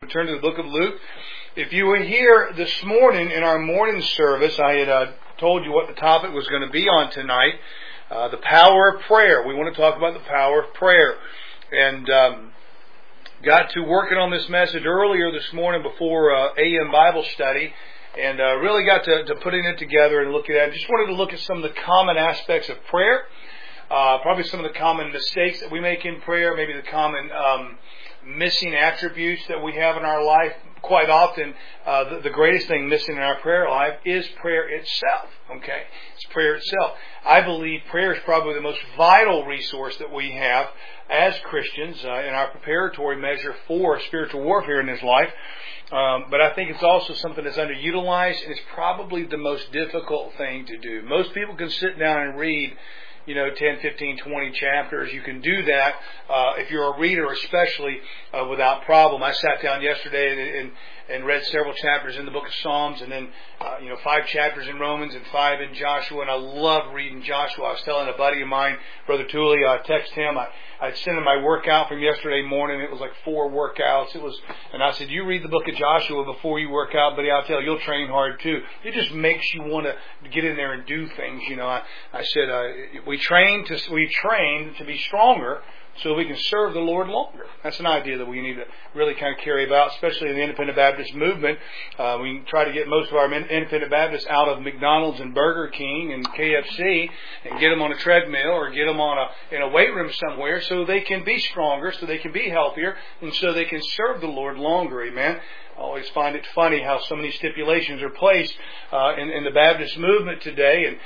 turn to the book of Luke. If you were here this morning in our morning service, I had told you what the topic was going to be on tonight. The power of prayer. We want to talk about the power of prayer. And got to working on this message earlier this morning before AM Bible study. And really got to putting it together and looking at it. Just wanted to look at some of the common aspects of prayer. Probably some of the common mistakes that we make in prayer. Maybe the common missing attributes that we have in our life. Quite often, the greatest thing missing in our prayer life is prayer itself. Okay? It's prayer itself. I believe prayer is probably the most vital resource that we have as Christians in our preparatory measure for spiritual warfare in this life. But I think it's also something that's underutilized, and it's probably the most difficult thing to do. Most people can sit down and read 10, 15, 20 chapters. You can do that if you're a reader, especially without problem. I sat down yesterday and read several chapters in the book of Psalms, and then 5 chapters in Romans and 5 in Joshua. And I love reading Joshua. I was telling a buddy of mine, Brother Tooley, I text him. I'd sent him my workout from yesterday morning. It was like 4 workouts. And I said, you read the book of Joshua before you work out, buddy. I'll tell you, you'll train hard too. It just makes you want to get in there and do things. I said, we train to be stronger so we can serve the Lord longer. That's an idea that we need to really kind of carry about, especially in the Independent Baptist movement. We try to get most of our Independent Baptists out of McDonald's and Burger King and KFC and get them on a treadmill or get them in a weight room somewhere so they can be stronger, so they can be healthier, and so they can serve the Lord longer. Amen. I always find it funny how so many stipulations are placed in the Baptist movement today, and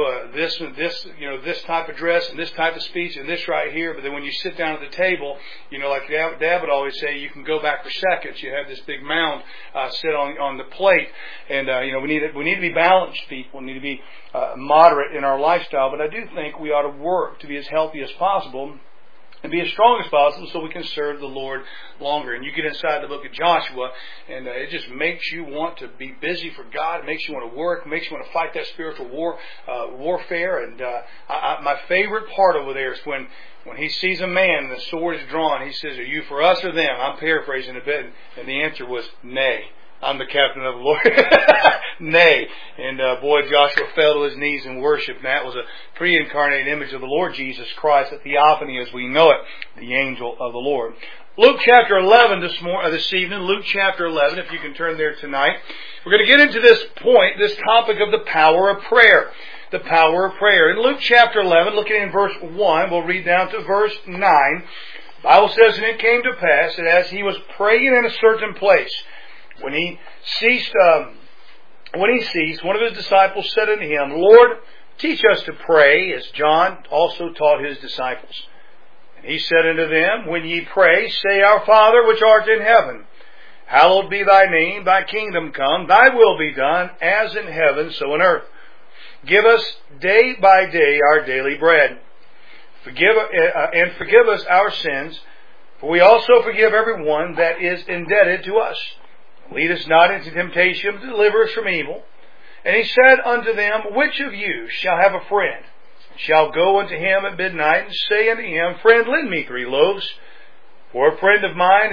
this type of dress and this type of speech and this right here. But then when you sit down at the table, like Dad would always say, you can go back for seconds. You have this big mound sit on the plate, and we need to be balanced people. We need to be moderate in our lifestyle. But I do think we ought to work to be as healthy as possible and be as strong as possible so we can serve the Lord longer. And you get inside the book of Joshua, and it just makes you want to be busy for God. It makes you want to work. It makes you want to fight that spiritual warfare. And my favorite part over there is when he sees a man and the sword is drawn, he says, are you for us or them? I'm paraphrasing a bit. And the answer was, nay. I'm the captain of the Lord. Nay. And boy, Joshua fell to his knees in worship. And that was a pre-incarnate image of the Lord Jesus Christ, the theophany as we know it, the angel of the Lord. Luke chapter 11 this evening. Luke chapter 11, if you can turn there tonight. We're going to get into this point, this topic of the power of prayer. The power of prayer. In Luke chapter 11, looking in verse 1, we'll read down to verse 9. The Bible says, and it came to pass that as he was praying in a certain place, when he ceased, one of his disciples said unto him, Lord, teach us to pray, as John also taught his disciples. And he said unto them, when ye pray, say, Our Father which art in heaven, hallowed be thy name, thy kingdom come, thy will be done, as in heaven, so in earth. Give us day by day our daily bread. Forgive us our sins, for we also forgive everyone that is indebted to us. Lead us not into temptation, but deliver us from evil. And he said unto them, Which of you shall have a friend, shall go unto him at midnight, and say unto him, Friend, lend me 3 loaves? For a friend of mine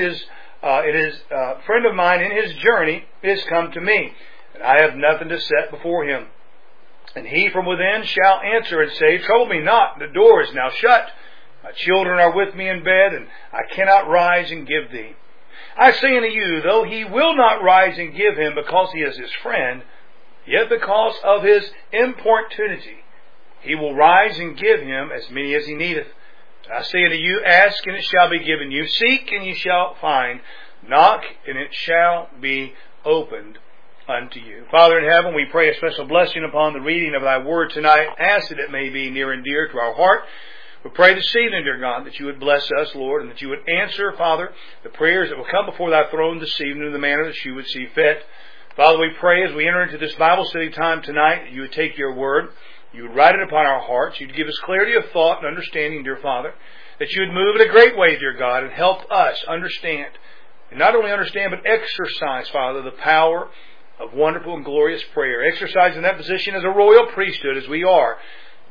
in his journey is come to me, and I have nothing to set before him. And he from within shall answer and say, Trouble me not, the door is now shut. My children are with me in bed, and I cannot rise and give thee. I say unto you, though he will not rise and give him because he is his friend, yet because of his importunity, he will rise and give him as many as he needeth. I say unto you, ask, and it shall be given you. Seek, and ye shall find. Knock, and it shall be opened unto you. Father in heaven, we pray a special blessing upon the reading of thy word tonight. Ask that it may be near and dear to our heart. We pray this evening, dear God, that you would bless us, Lord, and that you would answer, Father, the prayers that will come before thy throne this evening in the manner that you would see fit. Father, we pray as we enter into this Bible study time tonight, that you would take your word, you would write it upon our hearts, you'd give us clarity of thought and understanding, dear Father, that you would move in a great way, dear God, and help us understand, and not only understand, but exercise, Father, the power of wonderful and glorious prayer. Exercising that position as a royal priesthood, as we are.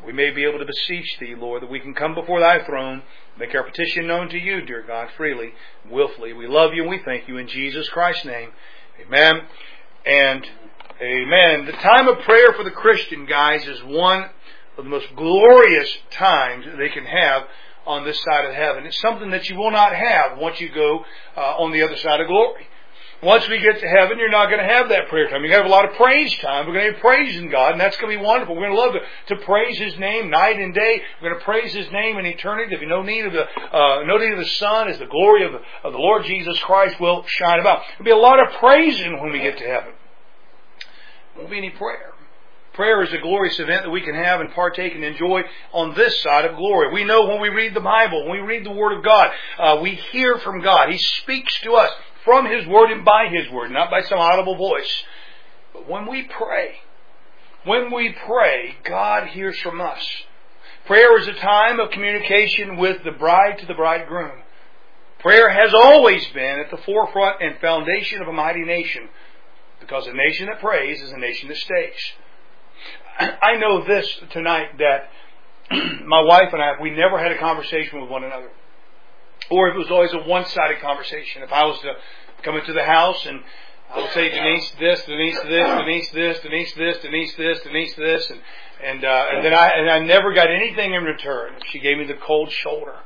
we may be able to beseech Thee, Lord, that we can come before Thy throne, make our petition known to You, dear God, freely, willfully. We love You and we thank You in Jesus Christ's name. Amen and amen. The time of prayer for the Christian, guys, is one of the most glorious times that they can have on this side of heaven. It's something that you will not have once you go on the other side of glory. Once we get to heaven, you're not going to have that prayer time. You're going to have a lot of praise time. We're going to be praising God, and that's going to be wonderful. We're going to love to praise His name night and day. We're going to praise His name in eternity. There'll be no need of the sun, as the glory of the Lord Jesus Christ will shine about. There'll be a lot of praising when we get to heaven. There won't be any prayer. Prayer is a glorious event that we can have and partake and enjoy on this side of glory. We know when we read the Bible, when we read the Word of God, we hear from God. He speaks to us from His Word and by His Word, not by some audible voice. But when we pray, God hears from us. Prayer is a time of communication with the bride to the bridegroom. Prayer has always been at the forefront and foundation of a mighty nation, because a nation that prays is a nation that stays. I know this tonight, that my wife and I, we never had a conversation with one another. Or it was always a one-sided conversation. If I was to come into the house and I would say, Denise this, Denise this, Denise this, Denise this, Denise this, Denise this, and then I never got anything in return. She gave me the cold shoulder.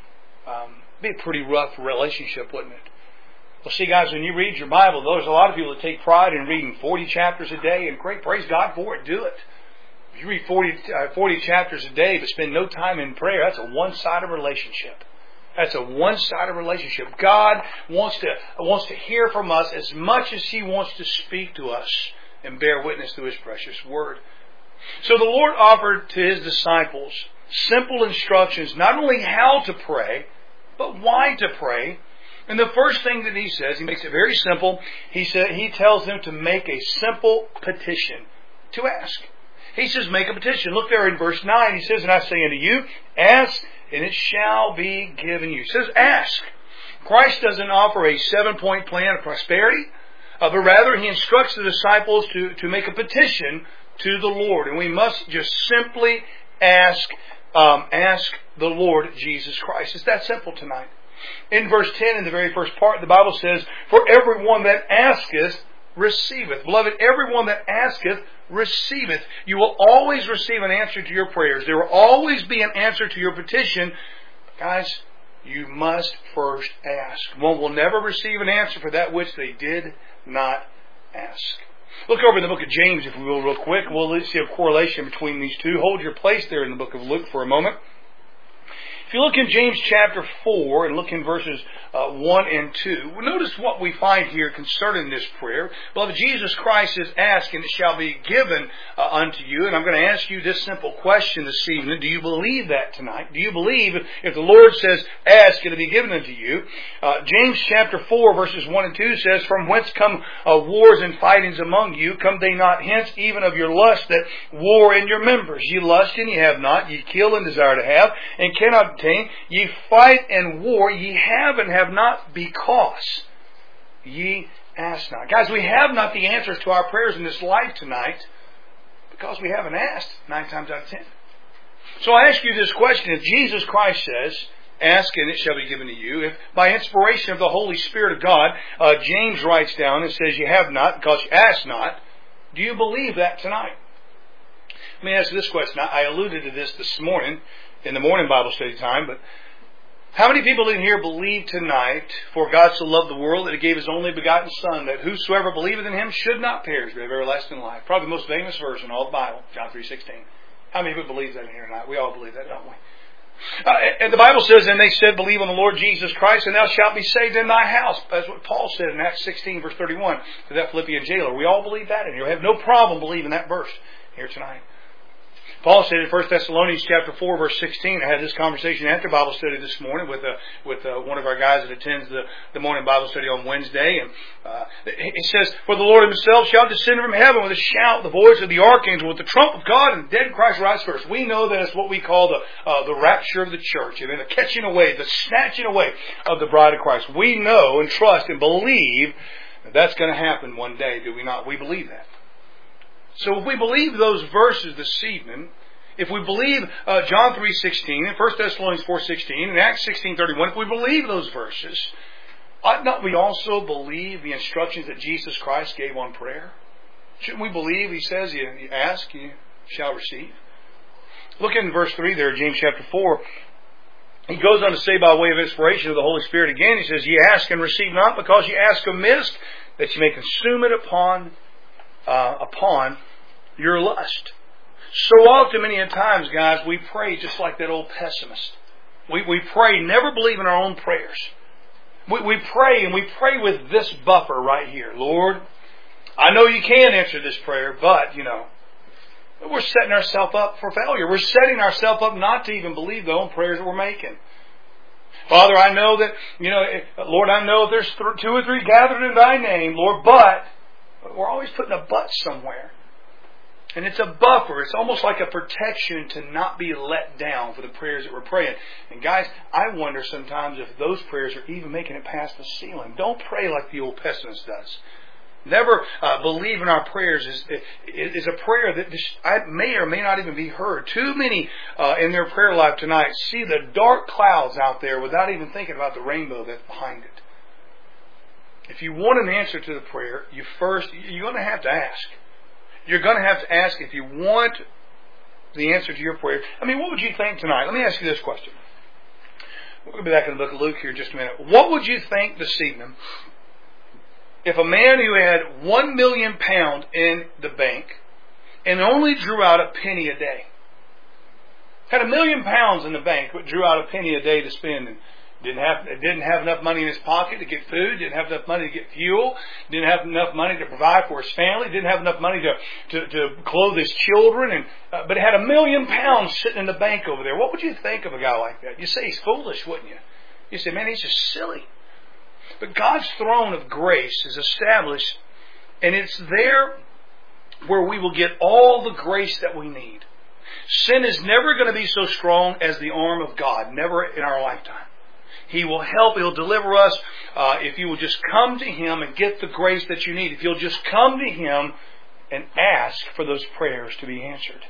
It'd be a pretty rough relationship, wouldn't it? Well, see, guys, when you read your Bible, there's a lot of people that take pride in reading 40 chapters a day, and great, praise God for it. Do it. If you read 40 chapters a day but spend no time in prayer, that's a one-sided relationship. That's a one-sided relationship. God wants to hear from us as much as He wants to speak to us and bear witness to His precious Word. So the Lord offered to His disciples simple instructions, not only how to pray, but why to pray. And the first thing that He says, He makes it very simple. He tells them to make a simple petition, to ask. He says, make a petition. Look there in verse 9. He says, and I say unto you, ask, and it shall be given you. He says, ask. Christ doesn't offer a 7-point plan of prosperity, but rather He instructs the disciples to make a petition to the Lord. And we must just simply ask the Lord Jesus Christ. It's that simple tonight. In verse 10, in the very first part, the Bible says, for everyone that asketh, receiveth. Beloved, everyone that asketh, receiveth. You will always receive an answer to your prayers. There will always be an answer to your petition. Guys, you must first ask. One will never receive an answer for that which they did not ask. Look over in the book of James, if we will, real quick. We'll see a correlation between these two. Hold your place there in the book of Luke for a moment. If you look in James chapter 4 and look in verses 1 and 2, notice what we find here concerning this prayer. Beloved, Jesus Christ says, ask and it shall be given unto you. And I'm going to ask you this simple question this evening. Do you believe that tonight? Do you believe if the Lord says, ask, it'll be given unto you? James chapter 4 verses 1 and 2 says, from whence come wars and fightings among you? Come they not hence, even of your lust that war in your members? Ye lust and ye have not, ye kill and desire to have, and cannot obtain. Ye fight and war, ye have and have not, because ye ask not. Guys, we have not the answers to our prayers in this life tonight because we haven't asked 9 times out of 10. So I ask you this question. If Jesus Christ says, ask and it shall be given to you, if by inspiration of the Holy Spirit of God, James writes down and says, you have not because you ask not, do you believe that tonight? Let me ask you this question. I alluded to this morning in the morning Bible study time, but how many people in here believe tonight, for God so loved the world that He gave His only begotten Son, that whosoever believeth in Him should not perish but have everlasting life? Probably the most famous verse in all the Bible, John 3:16. How many people believe that in here tonight? We all believe that, don't we? And the Bible says, and they said, believe on the Lord Jesus Christ, and thou shalt be saved in thy house. That's what Paul said in Acts 16, verse 31, to that Philippian jailer. We all believe that in here. We have no problem believing that verse here tonight. Paul said in 1 Thessalonians chapter 4, verse 16, I had this conversation after Bible study this morning with one of our guys that attends the morning Bible study on Wednesday. And he says, for the Lord Himself shall descend from heaven with a shout, the voice of the archangel, with the trump of God, and the dead in Christ rise first. We know that it's what we call the rapture of the church, and then the catching away, the snatching away of the bride of Christ. We know and trust and believe that that's going to happen one day, do we not? We believe that. So if we believe those verses this evening, if we believe John 3:16 and 1 Thessalonians 4:16 and Acts 16:31, if we believe those verses, ought not we also believe the instructions that Jesus Christ gave on prayer? Shouldn't we believe, He says, you ask, you shall receive? Look in verse 3 there, James chapter 4. He goes on to say by way of inspiration of the Holy Spirit again, he says, ye ask and receive not because ye ask amiss, that ye may consume it upon your lust. So often, many a times, guys, we pray just like that old pessimist. We pray, never believe in our own prayers. We pray, and we pray with this buffer right here. Lord, I know you can answer this prayer, but, we're setting ourselves up for failure. We're setting ourselves up not to even believe the own prayers that we're making. Father, I know that, Lord, I know if there's 2 or 3 gathered in Thy name, Lord, but we're always putting a but somewhere. And it's a buffer. It's almost like a protection to not be let down for the prayers that we're praying. And guys, I wonder sometimes if those prayers are even making it past the ceiling. Don't pray like the old pessimist does. Never believe in our prayers is a prayer that may or may not even be heard. Too many in their prayer life tonight see the dark clouds out there without even thinking about the rainbow that's behind it. If you want an answer to the prayer, you're going to have to ask. You're going to have to ask if you want the answer to your prayer. What would you think tonight? Let me ask you this question. We'll be back in the book of Luke here in just a minute. What would you think this evening if a man who had £1 million in the bank and only drew out a penny a day, had £1 million in the bank but drew out a penny a day to spend, and didn't have enough money in his pocket to get food, didn't have enough money to get fuel, didn't have enough money to provide for his family, didn't have enough money to clothe his children, but had £1 million sitting in the bank over there? What would you think of a guy like that? You'd say he's foolish, wouldn't you? You'd say, man, he's just silly. But God's throne of grace is established, and it's there where we will get all the grace that we need. Sin is never going to be so strong as the arm of God, never in our lifetime. He will help, He'll deliver us if you will just come to Him and get the grace that you need. If you'll just come to Him and ask for those prayers to be answered.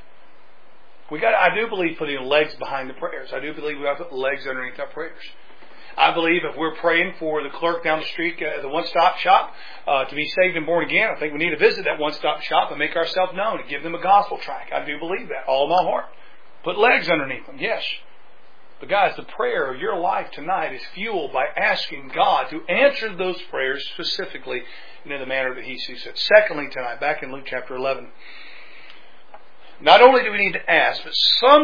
I do believe putting legs behind the prayers. I do believe we have to put legs underneath our prayers. I believe if we're praying for the clerk down the street at the one-stop shop to be saved and born again, I think we need to visit that one-stop shop and make ourselves known and give them a gospel tract. I do believe that, all of my heart. Put legs underneath them, yes. But guys, the prayer of your life tonight is fueled by asking God to answer those prayers specifically and in the manner that He sees fit. Secondly tonight, back in Luke chapter 11, not only do we need to ask, but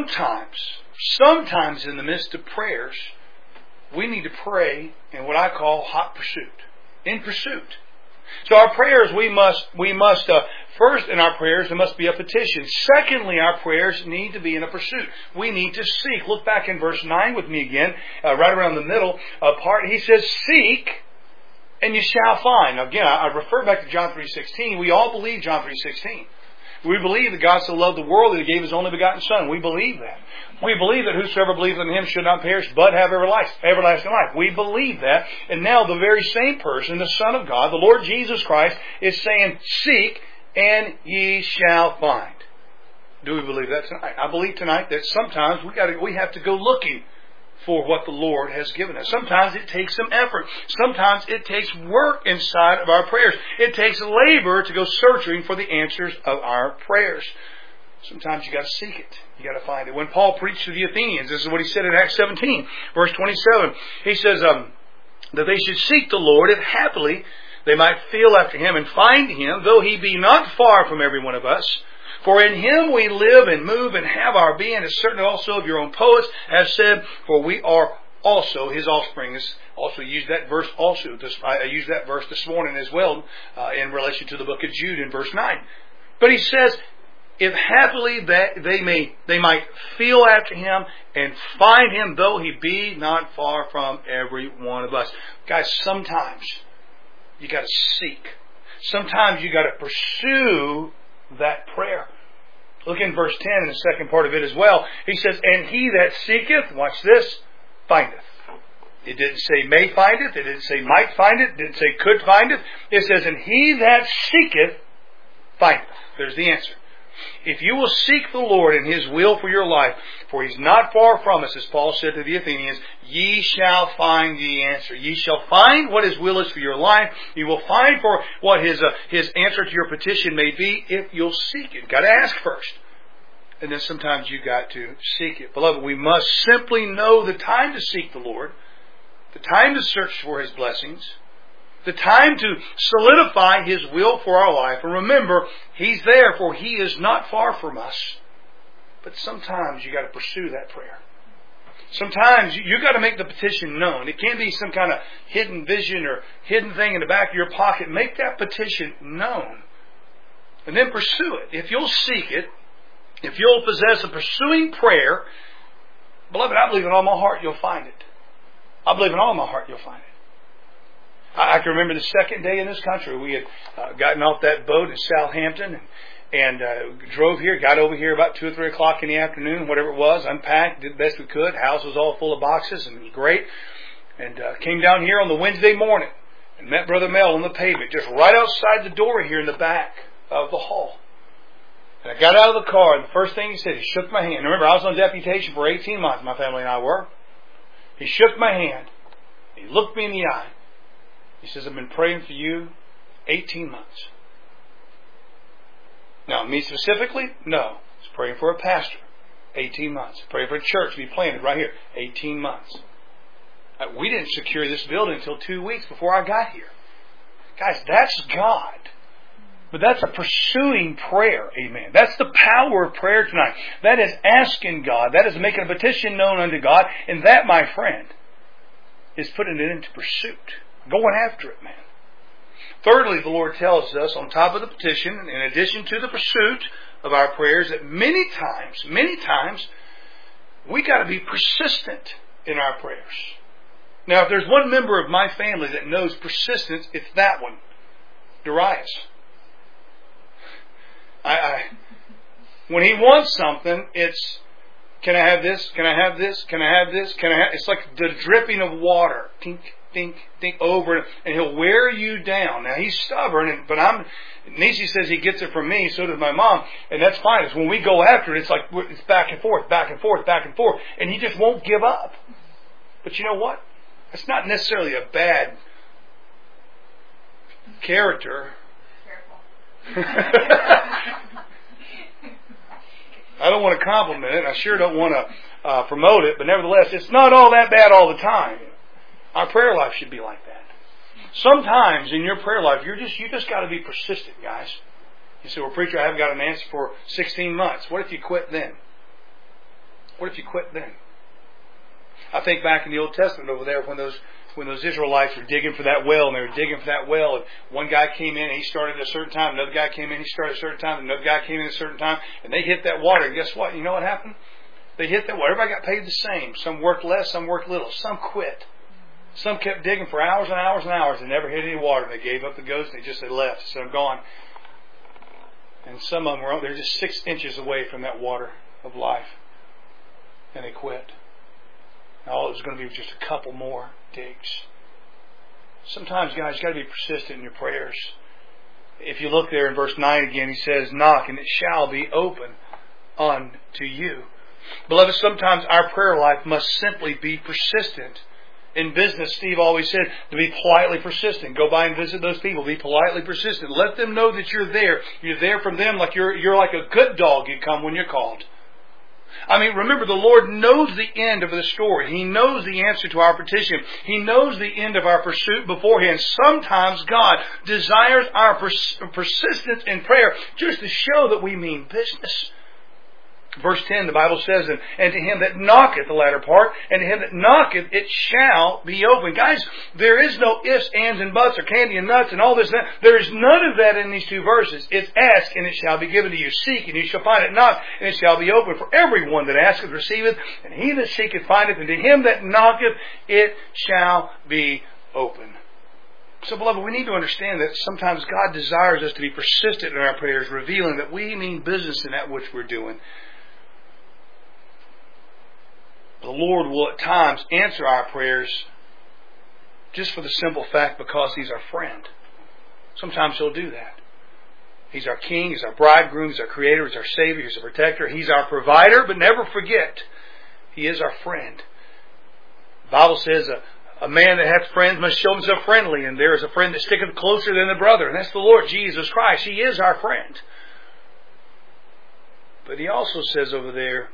sometimes in the midst of prayers, we need to pray in what I call hot pursuit. In pursuit. So our prayers, we must first in our prayers, there must be a petition. Secondly, our prayers need to be in a pursuit. We need to seek. Look back in verse 9 with me again, right around the middle part. He says, seek and you shall find. Now again, I refer back to John 3:16. We all believe John 3:16. We believe that God so loved the world that He gave His only begotten Son. We believe that. We believe that whosoever believes in Him should not perish, but have everlasting life. We believe that. And now the very same person, the Son of God, the Lord Jesus Christ, is saying, seek and ye shall find. Do we believe that tonight? I believe tonight that sometimes we have to go looking for what the Lord has given us. Sometimes it takes some effort. Sometimes it takes work inside of our prayers. It takes labor to go searching for the answers of our prayers. Sometimes you got to seek it. You got to find it. When Paul preached to the Athenians, this is what he said in Acts 17, verse 27. He says that they should seek the Lord, if happily they might feel after Him and find Him, though He be not far from every one of us. For in Him we live and move and have our being, as certain also of your own poets have said, for we are also His offspring. Also used that verse I used that verse this morning as well in relation to the book of Jude in verse 9. But he says, if happily that they might feel after Him and find Him, though He be not far from every one of us. Guys, sometimes you got to seek. Sometimes you got to pursue that prayer. Look in verse 10 in the second part of it as well. He says, and he that seeketh, watch this, findeth. It didn't say may find it. It didn't say might find it. It didn't say could find it. It says, and he that seeketh, findeth. There's the answer. If you will seek the Lord and His will for your life, for He's not far from us, as Paul said to the Athenians, ye shall find the answer. Ye shall find what His will is for your life. You will find for what His answer to your petition may be if you'll seek it. Got to ask first. And then sometimes you got to seek it. Beloved, we must simply know the time to seek the Lord, the time to search for His blessings, the time to solidify His will for our life. And remember, He's there, for He is not far from us. But sometimes you got to pursue that prayer. Sometimes you got to make the petition known. It can't be some kind of hidden vision or hidden thing in the back of your pocket. Make that petition known. And then pursue it. If you'll seek it, if you'll possess a pursuing prayer, beloved, I believe in all my heart you'll find it. I believe in all my heart you'll find it. I can remember the second day in this country. We had gotten off that boat in Southampton and drove here, got over here about 2 or 3 o'clock in the afternoon, whatever it was, unpacked, did the best we could. House was all full of boxes and it was great. And came down here on the Wednesday morning and met Brother Mel on the pavement, just right outside the door here in the back of the hall. And I got out of the car, and the first thing he said, he shook my hand. Remember, I was on deputation for 18 months, my family and I were. He shook my hand. He looked me in the eye. He says, I've been praying for you 18 months. Now, me specifically? No. I was praying for a pastor. 18 months. Praying for a church to be planted right here. 18 months. We didn't secure this building until 2 weeks before I got here. Guys, that's God. But that's a pursuing prayer. Amen. That's the power of prayer tonight. That is asking God. That is making a petition known unto God. And that, my friend, is putting it into pursuit. Going after it, man. Thirdly, the Lord tells us on top of the petition, in addition to the pursuit of our prayers, that many times, we got to be persistent in our prayers. Now, if there's one member of my family that knows persistence, it's that one, Darius. When he wants something, it's, can I have this? Can I have this? Can I have this? Can I have? It's like the dripping of water. Tink, tink, tink, over. And he'll wear you down. Now, he's stubborn, but Nisi says he gets it from me, so does my mom. And that's fine. It's when we go after it, it's like, it's back and forth, back and forth, back and forth. And he just won't give up. But you know what? That's not necessarily a bad character. I don't want to compliment it. I sure don't want to promote it. But nevertheless, it's not all that bad all the time. Our prayer life should be like that. Sometimes in your prayer life, you just got to be persistent, guys. You say, well, preacher, I haven't got an answer for 16 months. What if you quit then? What if you quit then? I think back in the Old Testament over there when those Israelites were digging for that well, and they were digging for that well, and one guy came in and he started at a certain time, another guy came in, he started at a certain time, another guy came in at a certain time, and they hit that water, and guess what? You know what happened? They hit that water. Everybody got paid the same. Some worked less, some worked little. Some quit. Some kept digging for hours and hours and hours and never hit any water. They gave up the ghost and they left. They said, I'm gone. And some of them they're just 6 inches away from that water of life. And they quit. All it was going to be just a couple more digs. Sometimes, guys, you've got to be persistent in your prayers. If you look there in verse 9 again, he says, knock and it shall be open unto you. Beloved, sometimes our prayer life must simply be persistent. In business, Steve always said to be politely persistent. Go by and visit those people. Be politely persistent. Let them know that you're there. You're there from them like you're like a good dog. You come when you're called. I mean, remember, the Lord knows the end of the story. He knows the answer to our petition. He knows the end of our pursuit beforehand. Sometimes God desires our persistence in prayer just to show that we mean business. Verse 10, the Bible says, and to him that knocketh, the latter part, and to him that knocketh, it shall be open. Guys, there is no ifs, ands, and buts, or candy and nuts, and all this and that. There is none of that in these two verses. It's ask, and it shall be given to you. Seek, and you shall find it. Knock, and it shall be open. For everyone that asketh receiveth, and he that seeketh findeth, and to him that knocketh, it shall be open. So, beloved, we need to understand that sometimes God desires us to be persistent in our prayers, revealing that we mean business in that which we're doing. The Lord will at times answer our prayers just for the simple fact because He's our friend. Sometimes He'll do that. He's our King. He's our bridegroom. He's our Creator. He's our Savior. He's our protector. He's our provider. But never forget, He is our friend. The Bible says a man that hath friends must show himself friendly. And there is a friend that sticketh closer than a brother. And that's the Lord Jesus Christ. He is our friend. But He also says over there,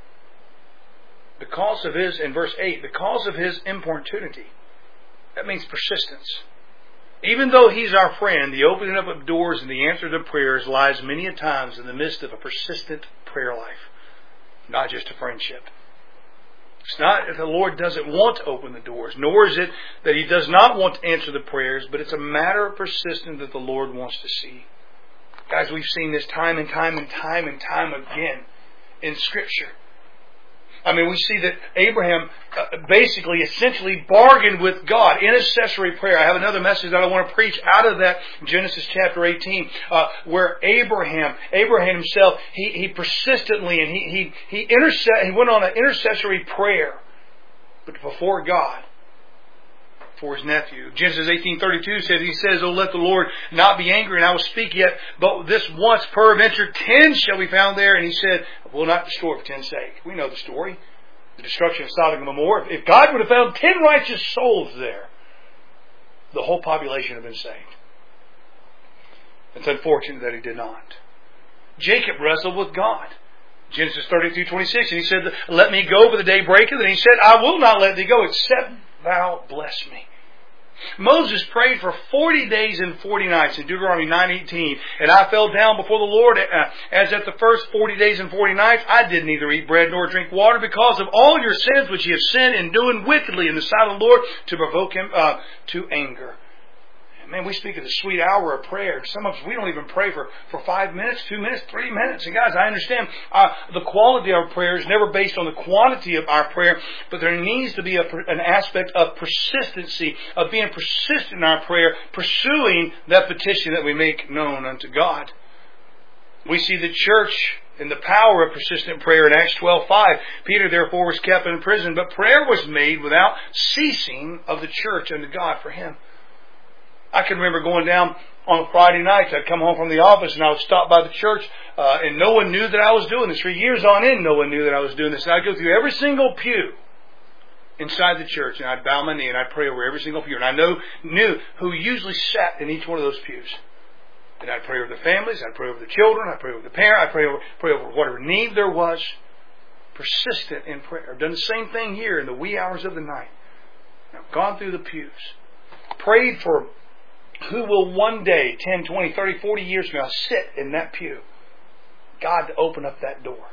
because of His, in verse 8, because of His importunity. That means persistence. Even though He's our friend, the opening up of doors and the answer to prayers lies many a times in the midst of a persistent prayer life. Not just a friendship. It's not that the Lord doesn't want to open the doors, nor is it that He does not want to answer the prayers, but it's a matter of persistence that the Lord wants to see. Guys, we've seen this time and time and time and time again in Scripture. I mean, we see that Abraham basically, essentially bargained with God. Intercessory prayer. I have another message that I want to preach out of that, Genesis chapter 18, where Abraham himself, he persistently and he went on an intercessory prayer, but before God, for his nephew. Genesis 18:32 says, He says, "Oh, let the Lord not be angry, and I will speak yet, but this once peradventure 10 shall be found there." And He said, "I will not destroy for 10's sake." We know the story. The destruction of Sodom and Gomorrah. If God would have found 10 righteous souls there, the whole population would have been saved. It's unfortunate that He did not. Jacob wrestled with God. Genesis 32:26, and he said, "Let me go, for the day breaketh." And He said, "I will not let thee go, except thou bless me." Moses prayed for 40 days and 40 nights in Deuteronomy 9:18. "And I fell down before the Lord as at the first 40 days and 40 nights. I did neither eat bread nor drink water because of all your sins which ye have sinned in doing wickedly in the sight of the Lord to provoke Him to anger." Man, we speak of the sweet hour of prayer. Some of us, we don't even pray for 5 minutes, 2 minutes, 3 minutes. And guys, I understand the quality of our prayer is never based on the quantity of our prayer, but there needs to be an aspect of persistency, of being persistent in our prayer, pursuing that petition that we make known unto God. We see the church in the power of persistent prayer in Acts 12:5. "Peter therefore was kept in prison, but prayer was made without ceasing of the church unto God for him." I can remember going down on Friday nights. I'd come home from the office and I would stop by the church, and no one knew that I was doing this. For years on end, no one knew that I was doing this. And I'd go through every single pew inside the church, and I'd bow my knee and I'd pray over every single pew. And I knew who usually sat in each one of those pews. And I'd pray over the families, I'd pray over the children, I'd pray over the parent, I'd pray over whatever need there was. Persistent in prayer. I've done the same thing here in the wee hours of the night. I've gone through the pews. Prayed for who will one day, 10, 20, 30, 40 years from now, sit in that pew. God to open up that door.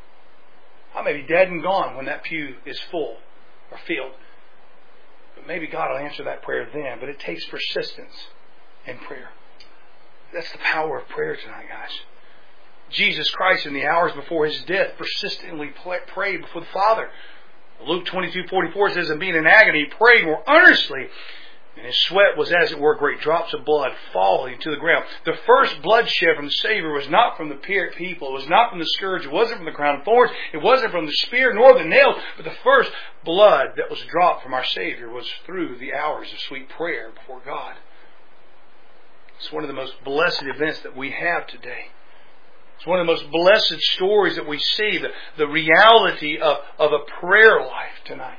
I may be dead and gone when that pew is full or filled. But maybe God will answer that prayer then. But it takes persistence in prayer. That's the power of prayer tonight, guys. Jesus Christ, in the hours before His death, persistently prayed before the Father. Luke 22:44 says, "And being in agony, He prayed more earnestly, and His sweat was, as it were, great drops of blood falling to the ground." The first bloodshed from the Savior was not from the people. It was not from the scourge. It wasn't from the crown of thorns. It wasn't from the spear nor the nails. But the first blood that was dropped from our Savior was through the hours of sweet prayer before God. It's one of the most blessed events that we have today. It's one of the most blessed stories that we see, the reality of a prayer life tonight.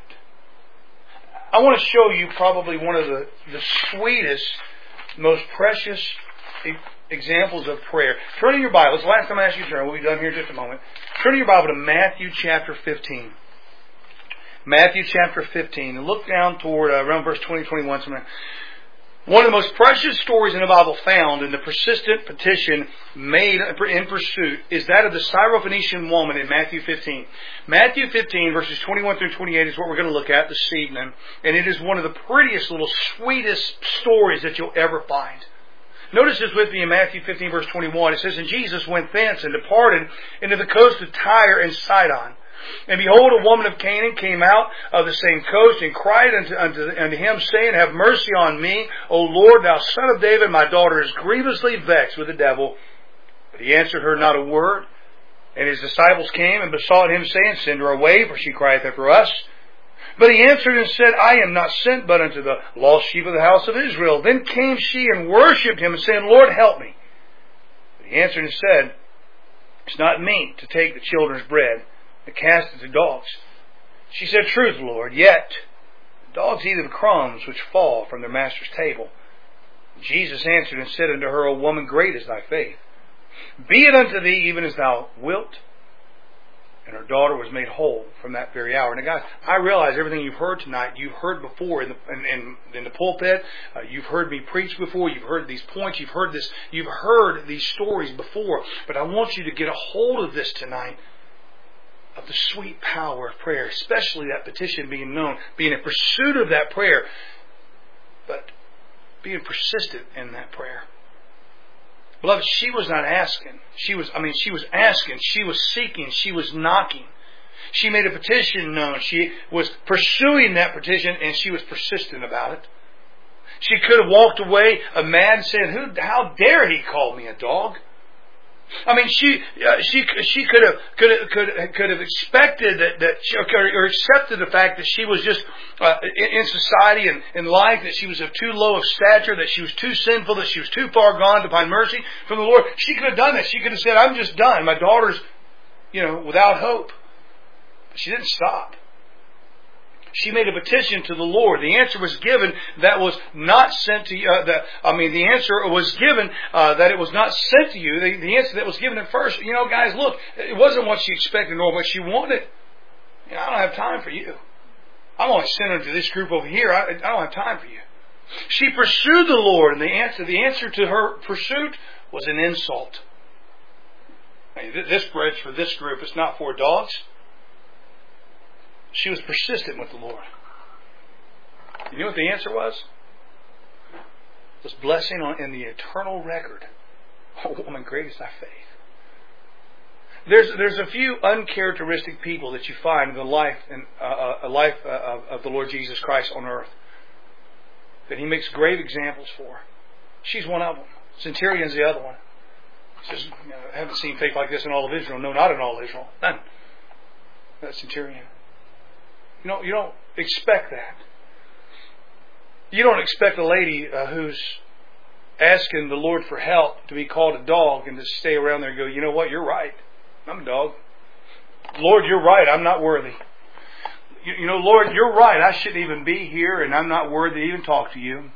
I want to show you probably one of the sweetest, most precious examples of prayer. Turn in your Bibles. Last time I asked you to turn, we'll be done here in just a moment. Turn in your Bible to Matthew chapter 15. Matthew chapter 15. And look down toward around verse 20, 21. One of the most precious stories in the Bible found in the persistent petition made in pursuit is that of the Syrophoenician woman in Matthew 15. Matthew 15 verses 21 through 28 is what we're going to look at this evening. And it is one of the prettiest, little sweetest stories that you'll ever find. Notice this with me in Matthew 15 verse 21. It says, "And Jesus went thence and departed into the coast of Tyre and Sidon. And behold, a woman of Canaan came out of the same coast and cried unto him, saying, Have mercy on me, O Lord, thou son of David. My daughter is grievously vexed with the devil. But he answered her not a word. And his disciples came and besought him, saying, Send her away, for she crieth after us. But he answered and said, I am not sent but unto the lost sheep of the house of Israel. Then came she and worshipped him, and said, Lord, help me. He answered and said, It's not meet to take the children's bread and cast it to dogs. She said, Truth, Lord, yet dogs eat of the crumbs which fall from their master's table. Jesus answered and said unto her, O woman, great is thy faith. Be it unto thee even as thou wilt. And her daughter was made whole from that very hour. Now, guys, I realize everything you've heard tonight, you've heard before in the pulpit. You've heard me preach before. You've heard these points. You've heard this. You've heard these stories before. But I want you to get a hold of this tonight, of the sweet power of prayer, especially that petition being known, being in pursuit of that prayer, but being persistent in that prayer. Beloved, she was not asking. She was asking. She was seeking. She was knocking. She made a petition known. She was pursuing that petition, and she was persistent about it. She could have walked away mad and said, how dare he call me a dog? She could have expected or accepted the fact that she was just in society and in life, that she was of too low of stature, that she was too sinful, that she was too far gone to find mercy from the Lord. She could have done that. She could have said, I'm just done. My daughter's, without hope. But she didn't stop. She made a petition to the Lord. The answer was given that was not sent to you. The answer was given that it was not sent to you. The answer that was given at first, guys, look, it wasn't what she expected nor what she wanted. I don't have time for you. I'm only sent her to this group over here. I don't have time for you. She pursued the Lord, and the answer to her pursuit was an insult. This bread's for this group. It's not for dogs. She was persistent with the Lord. You know what the answer was? It was blessing in the eternal record. Oh, woman, great is thy faith. There's a few uncharacteristic people that you find in the life of the Lord Jesus Christ on earth that He makes great examples for. She's one of them. Centurion's the other one. He says, I haven't seen faith like this in all of Israel. No, not in all Israel. None. That centurion. You don't expect that. You don't expect a lady who's asking the Lord for help to be called a dog and to stay around there and go, you know what, you're right. I'm a dog. Lord, you're right. I'm not worthy. Lord, you're right. I shouldn't even be here, and I'm not worthy to even talk to you.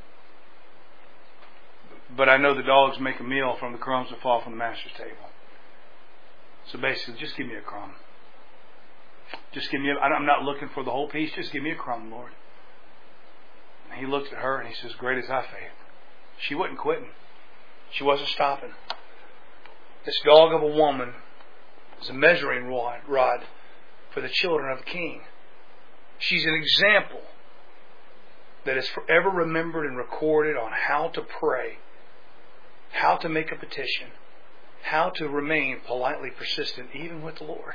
But I know the dogs make a meal from the crumbs that fall from the master's table. So basically, just give me a crumb. Just give me I'm not looking for the whole piece. Just give me a crumb, Lord. And He looked at her and He says, great is thy faith. She wasn't quitting. She wasn't stopping. This dog of a woman is a measuring rod for the children of the King. She's an example that is forever remembered and recorded on how to pray, how to make a petition, how to remain politely persistent even with the Lord.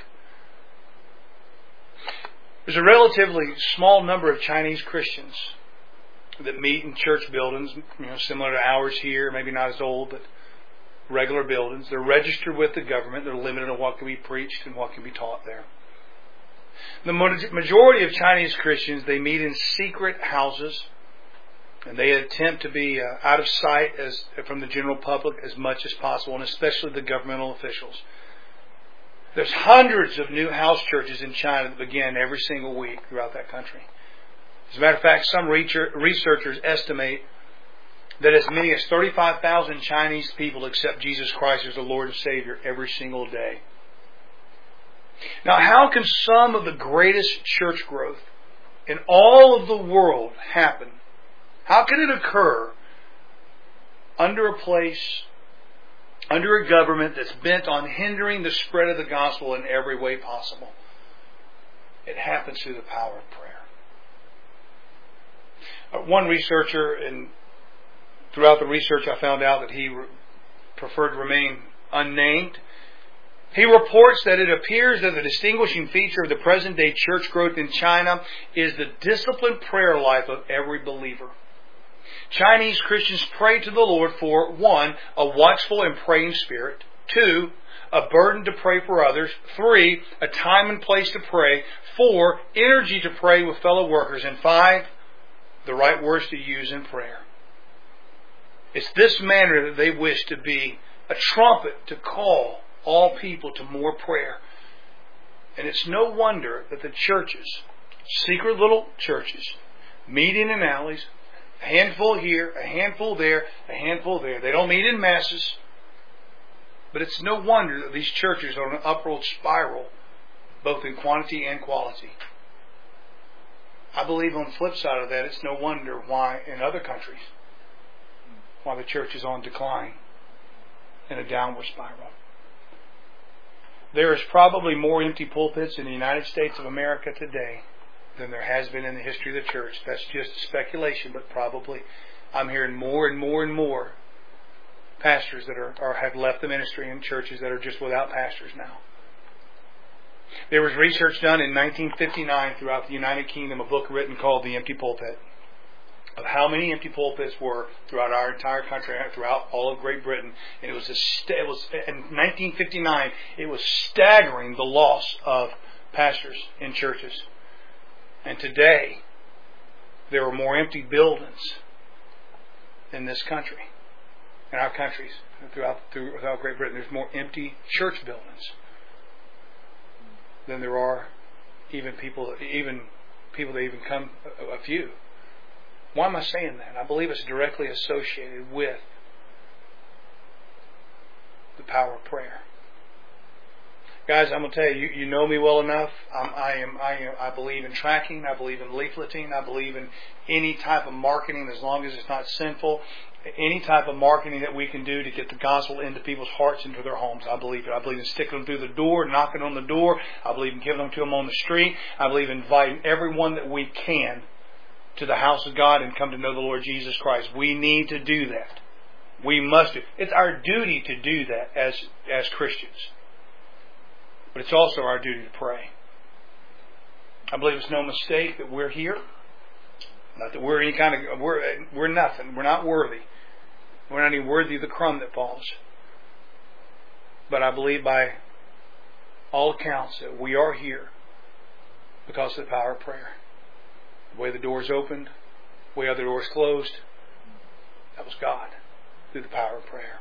There's a relatively small number of Chinese Christians that meet in church buildings, similar to ours here, maybe not as old, but regular buildings. They're registered with the government. They're limited on what can be preached and what can be taught there. The majority of Chinese Christians, they meet in secret houses, and they attempt to be out of sight from the general public as much as possible, and especially the governmental officials. There's hundreds of new house churches in China that begin every single week throughout that country. As a matter of fact, some researchers estimate that as many as 35,000 Chinese people accept Jesus Christ as the Lord and Savior every single day. Now, how can some of the greatest church growth in all of the world happen? How can it occur under a government that's bent on hindering the spread of the gospel in every way possible? It happens through the power of prayer. One researcher, and throughout the research I found out that he preferred to remain unnamed. He reports that it appears that the distinguishing feature of the present day church growth in China is the disciplined prayer life of every believer. Chinese Christians pray to the Lord for 1, a watchful and praying spirit, 2, a burden to pray for others, 3, a time and place to pray, 4, energy to pray with fellow workers, and 5, the right words to use in prayer. It's this manner that they wish to be a trumpet to call all people to more prayer. And it's no wonder that the churches, secret little churches, meeting in alleys, a handful here, a handful there, a handful there. They don't meet in masses. But it's no wonder that these churches are on an upward spiral, both in quantity and quality. I believe on the flip side of that, it's no wonder why in other countries, why the church is on decline in a downward spiral. There is probably more empty pulpits in the United States of America today than there has been in the history of the church. That's just speculation, but probably I'm hearing more and more and more pastors that have left the ministry in churches that are just without pastors now. There was research done in 1959 throughout the United Kingdom, a book written called The Empty Pulpit, of how many empty pulpits were throughout our entire country, throughout all of Great Britain. And it was in 1959, it was staggering the loss of pastors in churches. And today, there are more empty buildings in this country, in our countries, throughout Great Britain. There's more empty church buildings than there are even people that even come a few. Why am I saying that? I believe it's directly associated with the power of prayer. Guys, I'm going to tell you, you know me well enough. I believe in tracking. I believe in leafleting. I believe in any type of marketing as long as it's not sinful. Any type of marketing that we can do to get the gospel into people's hearts, into their homes. I believe it. I believe in sticking them through the door, knocking on the door. I believe in giving them to them on the street. I believe in inviting everyone that we can to the house of God and come to know the Lord Jesus Christ. We need to do that. We must do. It's our duty to do that as Christians. But it's also our duty to pray. I believe it's no mistake that we're here. Not that we're any kind of we're nothing. We're not worthy. We're not even worthy of the crumb that falls. But I believe by all accounts that we are here because of the power of prayer. The way the doors opened, the way other doors closed, that was God through the power of prayer.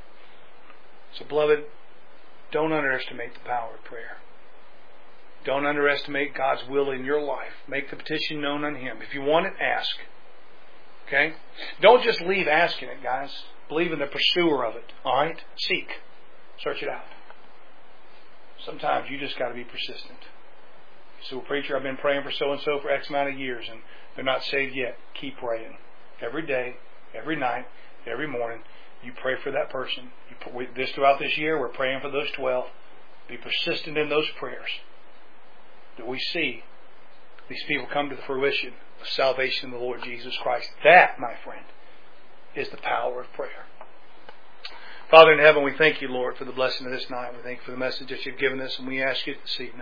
So, beloved, don't underestimate the power of prayer. Don't underestimate God's will in your life. Make the petition known unto Him. If you want it, ask. Okay? Don't just leave asking it, guys. Believe in the pursuer of it. Alright? Seek. Search it out. Sometimes you just got to be persistent. So, preacher, I've been praying for so-and-so for X amount of years and they're not saved yet. Keep praying. Every day, every night, every morning. You pray for that person. Throughout this year, we're praying for those 12. Be persistent in those prayers. That we see these people come to the fruition of salvation in the Lord Jesus Christ. That, my friend, is the power of prayer. Father in heaven, we thank you, Lord, for the blessing of this night. We thank you for the message that you've given us, and we ask you this evening,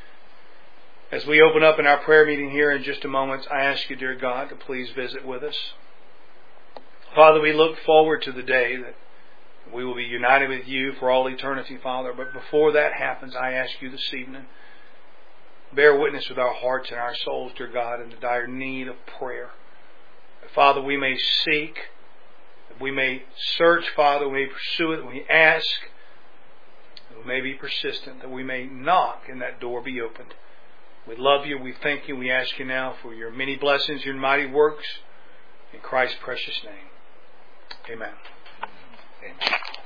as we open up in our prayer meeting here in just a moment, I ask you, dear God, to please visit with us. Father, we look forward to the day that we will be united with you for all eternity, Father. But before that happens, I ask you this evening, bear witness with our hearts and our souls, dear God, in the dire need of prayer. Father, we may seek, we may search, Father, we may pursue it, we ask, we may be persistent, that we may knock and that door be opened. We love you, we thank you, we ask you now for your many blessings, your mighty works, in Christ's precious name. Amen. Amen.